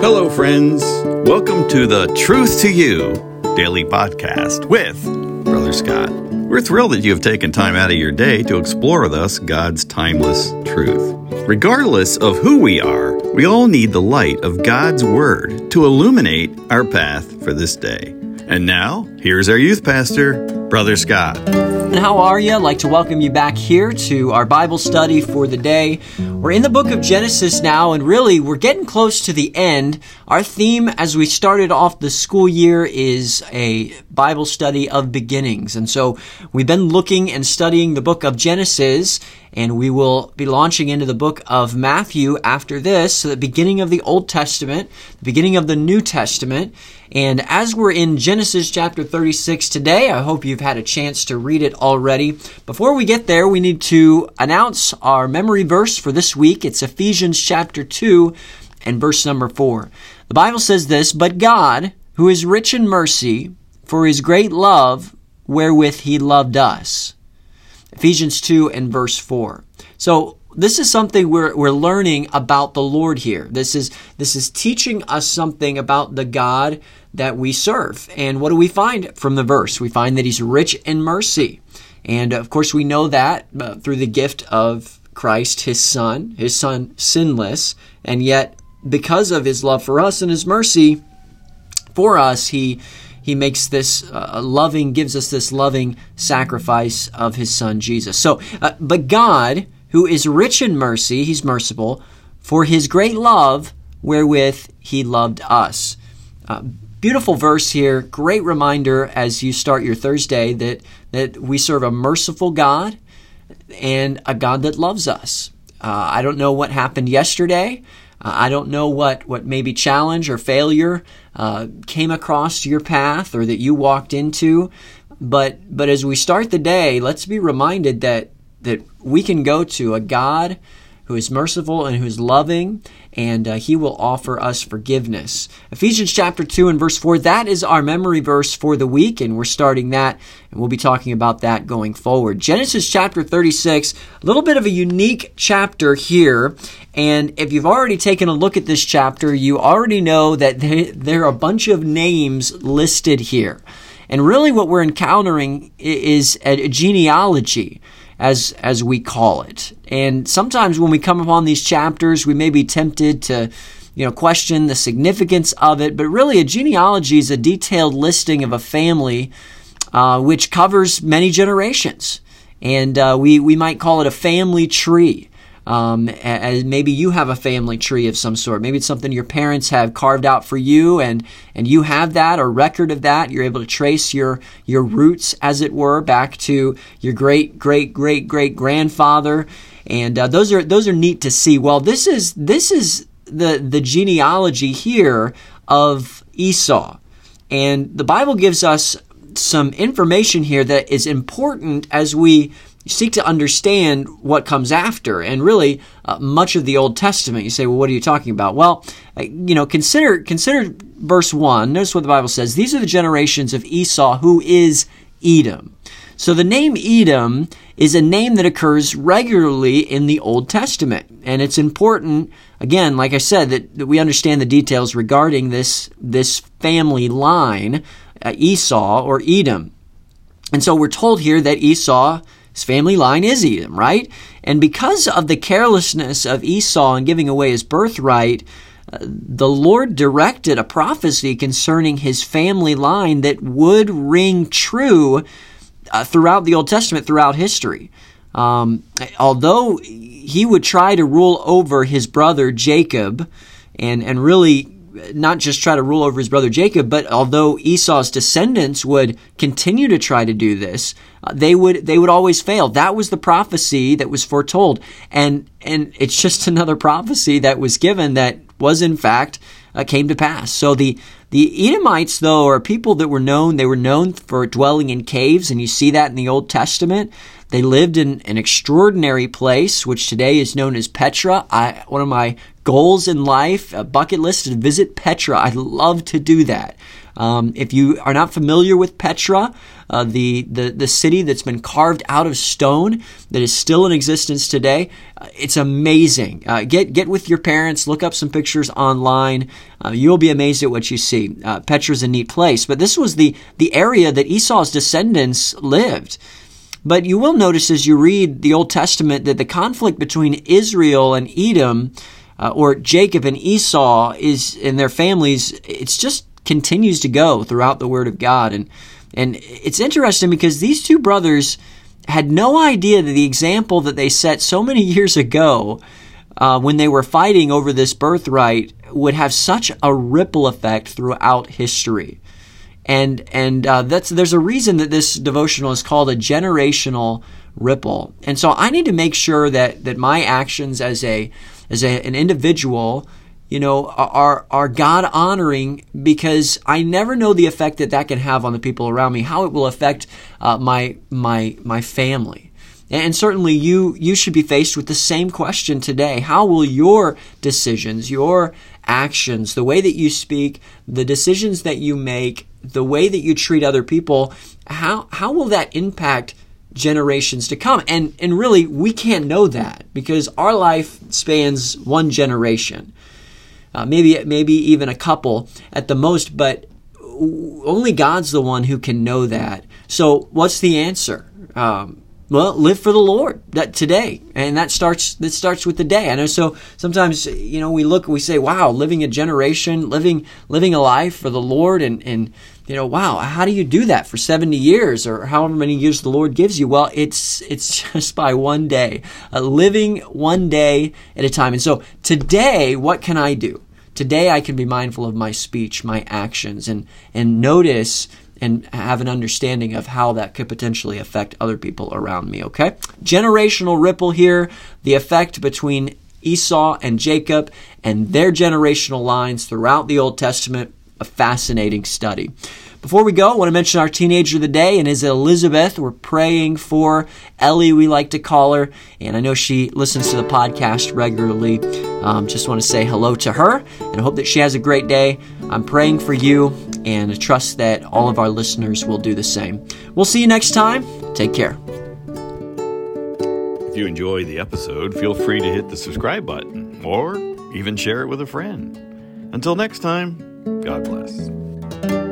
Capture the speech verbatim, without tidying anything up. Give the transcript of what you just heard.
Hello, friends. Welcome to the Truth to You daily podcast with Brother Scott. We're thrilled that you have taken time out of your day to explore with us God's timeless truth. Regardless of who we are, we all need the light of God's Word to illuminate our path for this day. And now, here's our youth pastor, Brother Scott. And how are you? I'd like to welcome you back here to our Bible study for the day. We're in the book of Genesis now, and really, we're getting close to the end. Our theme as we started off the school year is a Bible study of beginnings. And so we've been looking and studying the book of Genesis, and we will be launching into the book of Matthew after this, so the beginning of the Old Testament, the beginning of the New Testament. And as we're in Genesis chapter thirty-six today, I hope you've had a chance to read it already. Before we get there, we need to announce our memory verse for this week. It's Ephesians chapter two and verse number four. The Bible says this, "But God, who is rich in mercy, for his great love wherewith he loved us." Ephesians two and verse four. So this is something we're we're learning about the Lord here. This is this is teaching us something about the God that we serve. And what do we find from the verse? We find that he's rich in mercy. And of course we know that uh, through the gift of Christ, his son, his son sinless. And yet because of his love for us and his mercy for us, he He makes this uh, loving, gives us this loving sacrifice of his son, Jesus. So, uh, but God, who is rich in mercy, he's merciful, for his great love wherewith he loved us. Uh, beautiful verse here, great reminder as you start your Thursday that, that we serve a merciful God and a God that loves us. Uh, I don't know what happened yesterday. Uh, I don't know what, what maybe challenge or failure uh, came across your path or that you walked into. But but as we start the day, let's be reminded that that we can go to a God who is merciful and who is loving, and uh, he will offer us forgiveness. Ephesians chapter two and verse four, that is our memory verse for the week, and we're starting that, and we'll be talking about that going forward. Genesis chapter thirty-six, a little bit of a unique chapter here, and if you've already taken a look at this chapter, you already know that there are a bunch of names listed here. And really what we're encountering is a genealogy, as as we call it. And sometimes when we come upon these chapters, we may be tempted to, you know, question the significance of it. But really, a genealogy is a detailed listing of a family uh, which covers many generations. And uh, we, we might call it a family tree. Um, as maybe you have a family tree of some sort. Maybe it's something your parents have carved out for you, and, and you have that, or record of that. You're able to trace your, your roots, as it were, back to your great, great, great, great grandfather. And uh, those are those are neat to see. Well, this is this is the the genealogy here of Esau, and the Bible gives us some information here that is important as we seek to understand what comes after, and really uh, much of the Old Testament. You say, well, what are you talking about? Well, uh, you know, consider consider verse one. Notice what the Bible says. These are the generations of Esau, who is Edom. So the name Edom is a name that occurs regularly in the Old Testament. And it's important, again, like I said, that, that we understand the details regarding this, this family line, uh, Esau or Edom. And so we're told here that Esau, his family line is Edom, right? And because of the carelessness of Esau in giving away his birthright, uh, the Lord directed a prophecy concerning his family line that would ring true uh, throughout the Old Testament, throughout history. Um, although he would try to rule over his brother Jacob, and, and really not just try to rule over his brother Jacob, but although Esau's descendants would continue to try to do this, uh, they would they would always fail. That was the prophecy that was foretold, and and it's just another prophecy that was given that was in fact uh, came to pass. So the the Edomites, though, are people that were known. They were known for dwelling in caves, and you see that in the Old Testament. They lived in an extraordinary place, which today is known as Petra. I, one of my goals in life, a bucket list, is to visit Petra. I'd love to do that. Um, if you are not familiar with Petra, uh, the, the, the city that's been carved out of stone that is still in existence today, uh, it's amazing. Uh, get get with your parents, look up some pictures online. uh, you'll be amazed at what you see. Uh, Petra's a neat place, but this was the, the area that Esau's descendants lived. But you will notice as you read the Old Testament that the conflict between Israel and Edom, uh, or Jacob and Esau, is in their families, it's just continues to go throughout the Word of God. And and it's interesting because these two brothers had no idea that the example that they set so many years ago uh, when they were fighting over this birthright would have such a ripple effect throughout history. And and uh, that's there's a reason that this devotional is called a generational ripple. And so I need to make sure that that my actions as a as a, an individual, you know, are are God honoring, because I never know the effect that that can have on the people around me, how it will affect uh, my my my family. And certainly you you should be faced with the same question today. How will your decisions, your actions, the way that you speak, the decisions that you make, the way that you treat other people, how how will that impact generations to come? And and really, we can't know that because our life spans one generation, uh, maybe maybe even a couple at the most, but only God's the one who can know that. So what's the answer? Um, Well, live for the Lord that today, and that starts that starts with the day. I know. So sometimes, you know, we look, we say, "Wow, living a generation, living living a life for the Lord," and and you know, wow, how do you do that for seventy years or however many years the Lord gives you? Well, it's it's just by one day, uh, living one day at a time. And so today, what can I do? Today, I can be mindful of my speech, my actions, and and notice and have an understanding of how that could potentially affect other people around me, okay? Generational ripple here, the effect between Esau and Jacob and their generational lines throughout the Old Testament, a fascinating study. Before we go, I want to mention our teenager of the day, and is Elizabeth. We're praying for Ellie, we like to call her, and I know she listens to the podcast regularly. Um, just want to say hello to her, and I hope that she has a great day. I'm praying for you, and I trust that all of our listeners will do the same. We'll see you next time. Take care. If you enjoyed the episode, feel free to hit the subscribe button or even share it with a friend. Until next time, God bless.